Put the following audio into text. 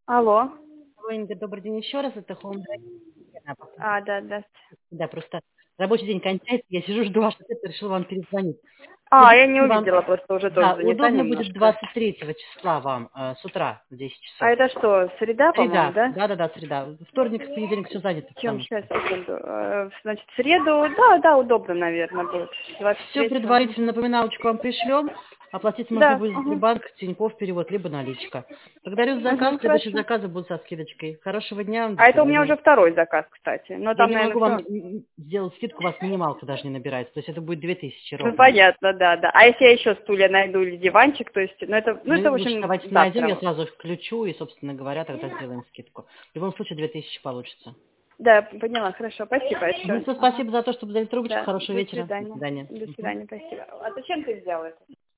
Алло. Инга, добрый день еще раз. Это Home Да, да. Да, просто рабочий день кончается, я сижу, жду ваш ответ, решила вам перезвонить. Я Скажите не вам, увидела, просто уже тоже да, занята удобно будет немножко. 23 числа вам с утра в 10 А часов. это что, среда, по-моему, Среда, да? да-да-да, среда. Вторник, понедельник все занято, Чем потому сейчас, что. секунду. Значит, в среду, да, удобно, наверное, будет. Все 23-го. предварительно напоминалочку вам пришлем. Оплатить можно Да, будет угу. Сбербанк, Тинькофф, перевод, либо наличка. Благодарю за заказ. Угу, Следующие хорошо. заказы будут со скидочкой. Хорошего дня вам, до А это у меня свидания. уже второй заказ, кстати. Но Я там, не наверное, могу вам все. сделать скидку, у вас минималка даже не набирается. То есть это будет 2000 Ну, ровно. понятно, да, да. А если я еще стулья найду или диванчик, то есть, это, в Лучше общем, давайте найдем, я завтра. сразу их включу и, собственно говоря, тогда сделаем скидку. В любом случае 2000 получится. Да, поняла, хорошо. Спасибо большое. Все, Ага. спасибо за то, что взяли трубочку. Да, Хорошего до вечера. До свидания. свидания. До Мгм. свидания, спасибо. А зачем ты сделал это?